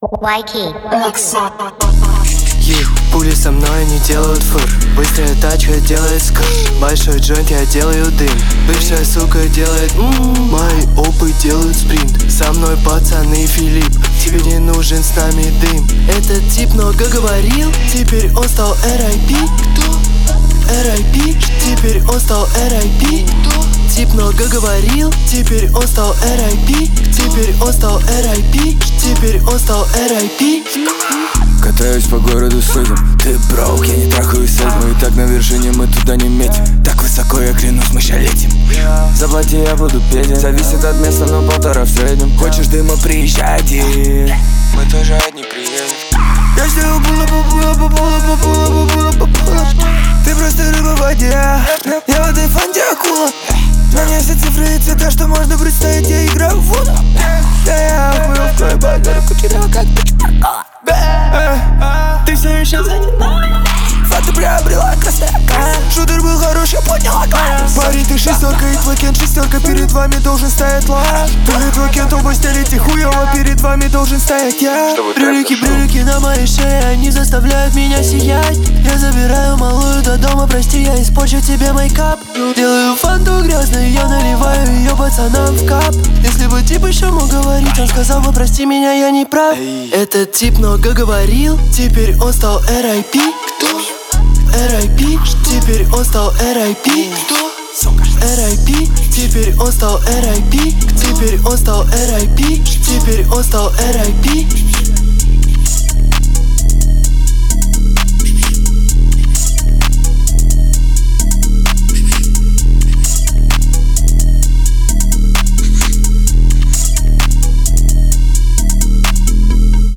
YK. Пули со мной не делают фыр. Быстрая тачка делает скр. Большой джойнт, я делаю дым. Бывшая сука делает Мои опы делают спринт. Со мной пацаны Филипп. Тебе не нужен с нами дым. Этот тип много говорил, теперь он стал R.I.P. Кто? R.I.P. Теперь он стал R.I.P. Кто? Тип много говорил, теперь он стал R.I.P. Теперь он стал R.I.P. Теперь он стал R.I.P. Катаюсь по городу с этим. Ты броук, я не трахаюсь с этим. И так на вершине мы туда не метим. Так высоко, я клянусь, мы ща летим. Заплати, я буду беден. Зависит от места, но 1,5 в среднем. Хочешь дыма, приезжай один. Мы тоже одни приедем. Я сделал Ты просто рыба в воде. Я в этой фанте акула. На мне все цифры и цвета, что можно представить, я играю в воду. Я охуел в твой багаж, кучерява как ты все еще занята. Фата приобрела красная. Шутер был хорош, я поднял оклад. Парень, ты шестерка и твой кент шестерка. Перед вами должен стоять лав. Ты твой кент оба стелите хуёво. Перед вами должен стоять я. Брюлики на моей шее, они заставляют меня сиять. Я забираю малую до дома, прости, я испорчу тебе мейкап. Делаю фанту грязную, я наливаю ее пацанам в кап. Если бы тип еще мог говорить, он сказал бы, прости меня, я не прав. Этот тип много говорил, теперь он стал R.I.P. Кто? R.I.P. Теперь он стал R.I.P. Кто? R.I.P. Теперь он стал R.I.P. Теперь он стал R.I.P. Теперь он стал R.I.P.